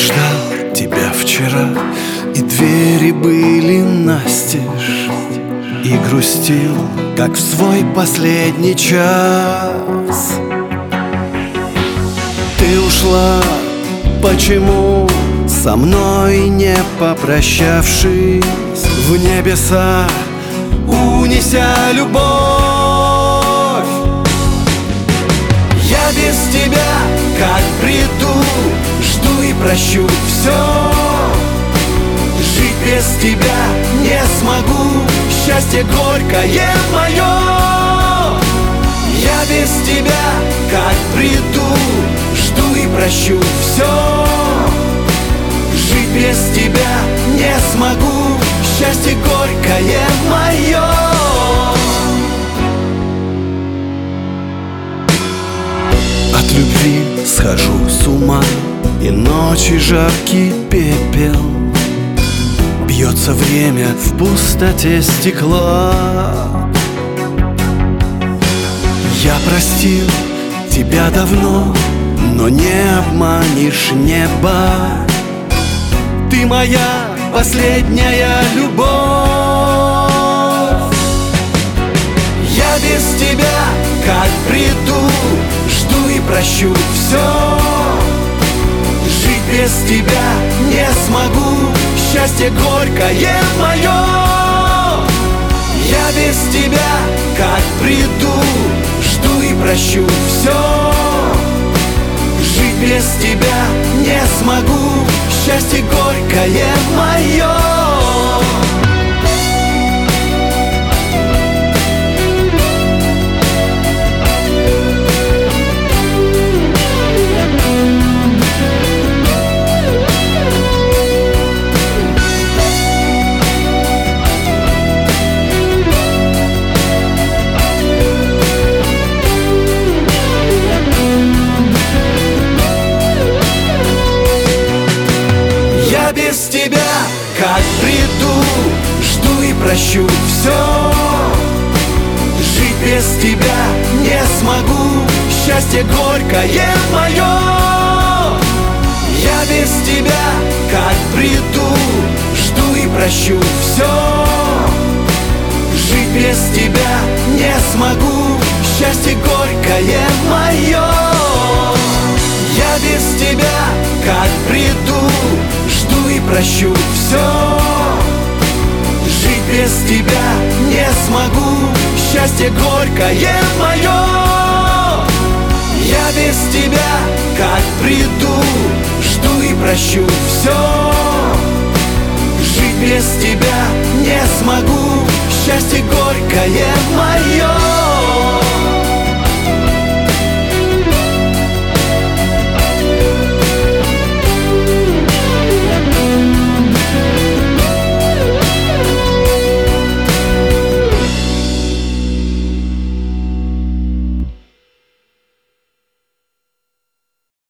ждал тебя вчера, и двери были настежь, и грустил, как в свой последний час. Ты ушла, почему со мной не попрощавшись, в небеса унеся любовь? Я без тебя, как приду, жду и прощу все. Жить без тебя не смогу, счастье горькое мое. Я без тебя, как приду, жду и прощу все. Жить без тебя не смогу, счастье горькое мое. От любви схожу с ума, и ночи жаркий пепел. Бьется время в пустоте стекла. Я простил тебя давно, но не обманешь небо. Ты моя последняя любовь. Я без тебя, как приду, жду и прощу все. Жить без тебя не смогу, счастье горькое мое. Я без тебя, как приду, жду и прощу все. Жить без тебя не смогу, счастье горькое мое. Без тебя, как приду, жду и прощу все. Жить без тебя не смогу, счастье горькое мое. Я без тебя, как приду, жду и прощу все. Жить без тебя не смогу, счастье горькое мое. Я без тебя, как приду, жду и прощу все. Жить без тебя не смогу, счастье горькое мое. Я без тебя, как приду, жду и прощу все. Жить без тебя не смогу, счастье горькое мое.